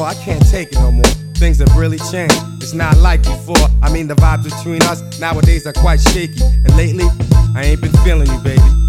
before, I can't take it no more. Things have really changed, it's not like before. I mean the vibes between us nowadays are quite shaky. And lately, I ain't been feeling you, baby.